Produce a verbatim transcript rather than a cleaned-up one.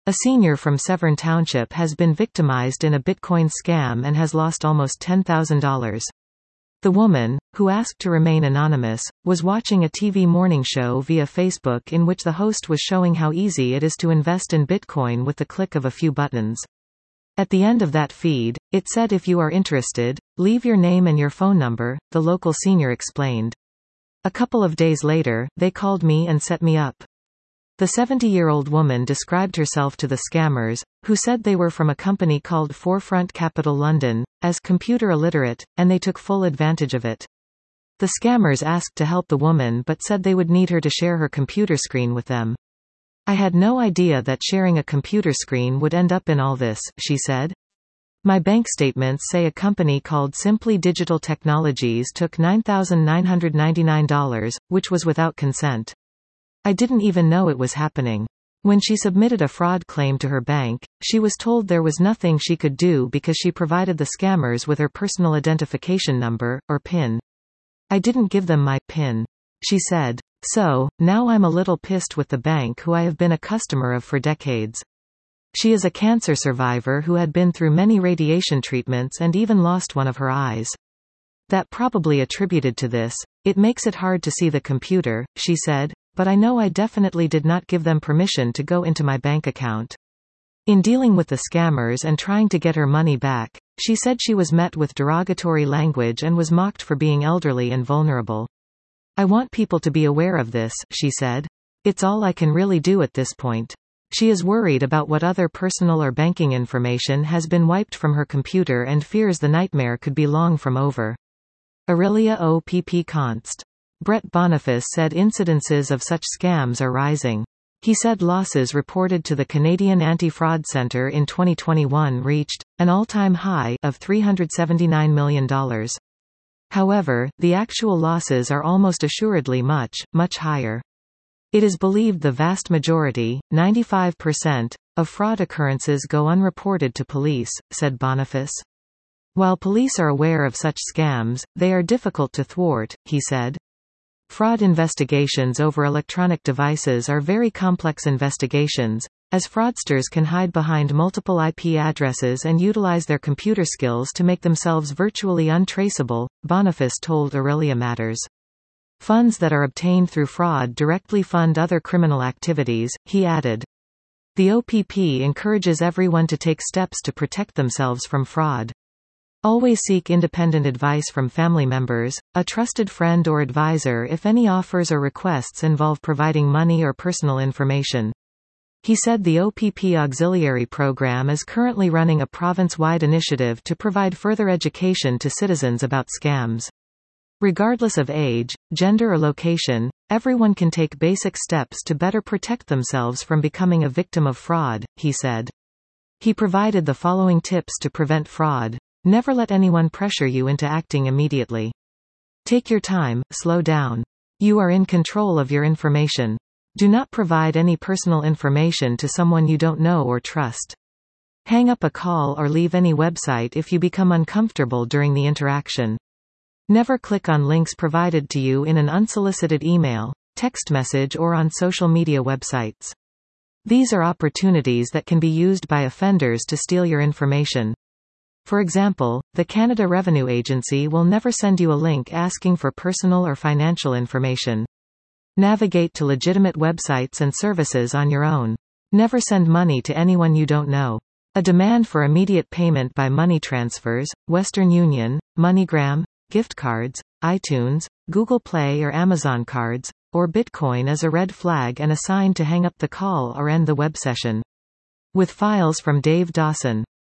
A senior from Severn Township has been victimized in a Bitcoin scam and has lost almost ten thousand dollars. The woman, who asked to remain anonymous, was watching a T V morning show via Facebook in which the host was showing how easy it is to invest in Bitcoin with the click of a few buttons. At the end of that feed, it said, "If you are interested, leave your name and your phone number," the local senior explained. "A couple of days later, they called me and set me up." The seventy-year-old woman described herself to the scammers, who said they were from a company called Forefront Capital London, as computer illiterate, and they took full advantage of it. The scammers asked to help the woman but said they would need her to share her computer screen with them. "I had no idea that sharing a computer screen would end up in all this," she said. "My bank statements say a company called Simply Digital Technologies took nine thousand nine hundred ninety-nine dollars, which was without consent. I didn't even know it was happening." When she submitted a fraud claim to her bank, she was told there was nothing she could do because she provided the scammers with her personal identification number, or PIN. "I didn't give them my PIN," she said. "So, now I'm a little pissed with the bank who I have been a customer of for decades." She is a cancer survivor who had been through many radiation treatments and even lost one of her eyes. "That probably attributed to this. It makes it hard to see the computer," she said, "but I know I definitely did not give them permission to go into my bank account." In dealing with the scammers and trying to get her money back, she said she was met with derogatory language and was mocked for being elderly and vulnerable. "I want people to be aware of this," she said. "It's all I can really do at this point." She is worried about what other personal or banking information has been wiped from her computer and fears the nightmare could be long from over. Aurelia O P P Const. Brett Boniface said incidences of such scams are rising. He said losses reported to the Canadian Anti-Fraud Centre in twenty twenty-one reached an all-time high of three hundred seventy-nine million dollars. However, the actual losses are almost assuredly much, much higher. It is believed the vast majority, ninety-five percent, of fraud occurrences go unreported to police, said Boniface. While police are aware of such scams, they are difficult to thwart, he said. Fraud investigations over electronic devices are very complex investigations, as fraudsters can hide behind multiple I P addresses and utilize their computer skills to make themselves virtually untraceable, Boniface told Aurelia Matters. Funds that are obtained through fraud directly fund other criminal activities, he added. The O P P encourages everyone to take steps to protect themselves from fraud. Always seek independent advice from family members, a trusted friend or advisor if any offers or requests involve providing money or personal information. He said the O P P Auxiliary Program is currently running a province-wide initiative to provide further education to citizens about scams. Regardless of age, gender or location, everyone can take basic steps to better protect themselves from becoming a victim of fraud, he said. He provided the following tips to prevent fraud. Never let anyone pressure you into acting immediately. Take your time, slow down. You are in control of your information. Do not provide any personal information to someone you don't know or trust. Hang up a call or leave any website if you become uncomfortable during the interaction. Never click on links provided to you in an unsolicited email, text message or on social media websites. These are opportunities that can be used by offenders to steal your information. For example, the Canada Revenue Agency will never send you a link asking for personal or financial information. Navigate to legitimate websites and services on your own. Never send money to anyone you don't know. A demand for immediate payment by money transfers, Western Union, MoneyGram, gift cards, iTunes, Google Play or Amazon cards, or Bitcoin is a red flag and a sign to hang up the call or end the web session. With files from Dave Dawson.